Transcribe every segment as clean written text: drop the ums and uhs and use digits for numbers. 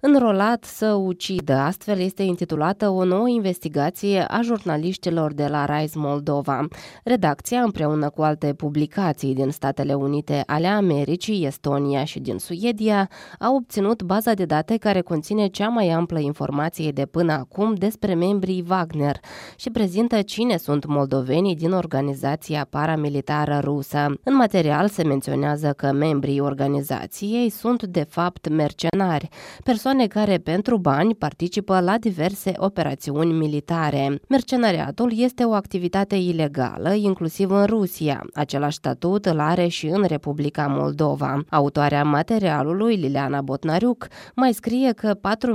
Înrolat să ucidă, astfel este intitulată o nouă investigație a jurnaliștilor de la Rise Moldova. Redacția, împreună cu alte publicații din Statele Unite ale Americii, Estonia și din Suedia, a obținut baza de date care conține cea mai amplă informație de până acum despre membrii Wagner și prezintă cine sunt moldovenii din organizația paramilitară rusă. În material se menționează că membrii organizației sunt de fapt mercenari, persoane care pentru bani participă la diverse operațiuni militare. Mercenariatul este o activitate ilegală, inclusiv în Rusia. Același statut îl are și în Republica Moldova. Autoarea materialului, Liliana Botnariuc, mai scrie că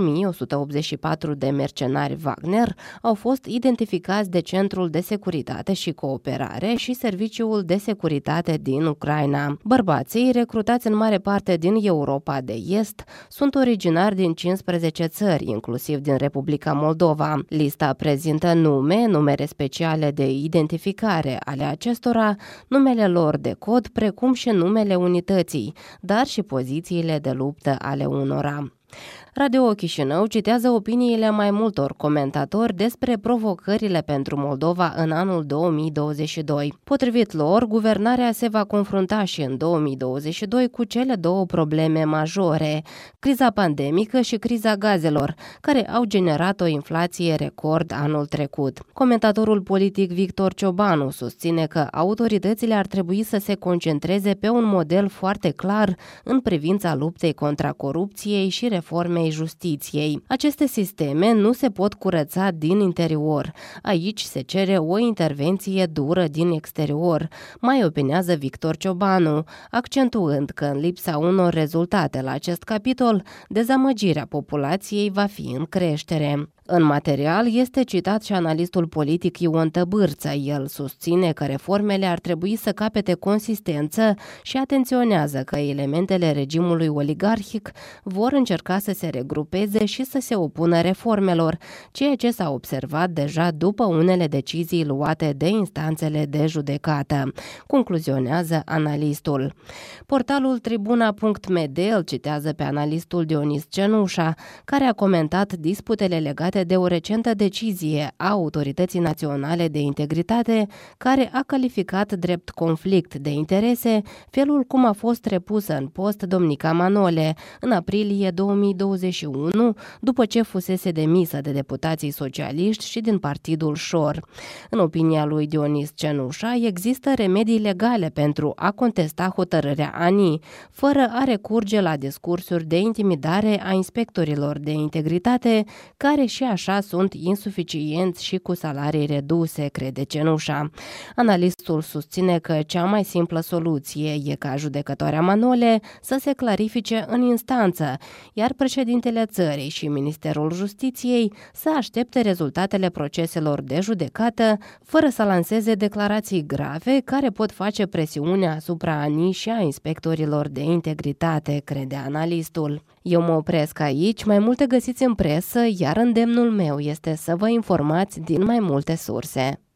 4184 de mercenari Wagner au fost identificați de Centrul de Securitate și Cooperare și Serviciul de Securitate din Ucraina. Bărbații, recrutați în mare parte din Europa de Est, sunt originari din 15 țări, inclusiv din Republica Moldova. Lista prezintă numere speciale de identificare ale acestora, numele lor de cod, precum și numele unității, dar și pozițiile de luptă ale unora. Radio Chișinău citează opiniile mai multor comentatori despre provocările pentru Moldova în anul 2022. Potrivit lor, guvernarea se va confrunta și în 2022 cu cele două probleme majore, criza pandemică și criza gazelor, care au generat o inflație record anul trecut. Comentatorul politic Victor Ciobanu susține că autoritățile ar trebui să se concentreze pe un model foarte clar în privința luptei contra corupției și reformei justiției. Aceste sisteme nu se pot curăța din interior. Aici se cere o intervenție dură din exterior, mai opinează Victor Ciobanu, accentuând că în lipsa unor rezultate la acest capitol, dezamăgirea populației va fi în creștere. În material este citat și analistul politic Ion Tăbârță. El susține că reformele ar trebui să capete consistență și atenționează că elementele regimului oligarhic vor încerca să se regrupeze și să se opună reformelor, ceea ce s-a observat deja după unele decizii luate de instanțele de judecată, concluzionează analistul. Portalul Tribuna.md îl citează pe analistul Dionis Cenușa, care a comentat disputele legate de o recentă decizie a Autorității Naționale de Integritate, care a calificat drept conflict de interese felul cum a fost repusă în post Domnica Manole în aprilie 2021, după ce fusese demisă de deputații socialiști și din partidul Șor. În opinia lui Dionis Cenușa, există remedii legale pentru a contesta hotărârea ANI, fără a recurge la discursuri de intimidare a inspectorilor de integritate, care și așa sunt insuficienți și cu salarii reduse, crede Cenușa. Analistul susține că cea mai simplă soluție e ca judecătoarea Manole să se clarifice în instanță, iar președintele țării și Ministerul Justiției să aștepte rezultatele proceselor de judecată, fără să lanseze declarații grave care pot face presiune asupra ANI și a inspectorilor de integritate, crede analistul. Eu mă opresc aici, mai multe găsiți în presă, iar îndemnul meu este să vă informați din mai multe surse.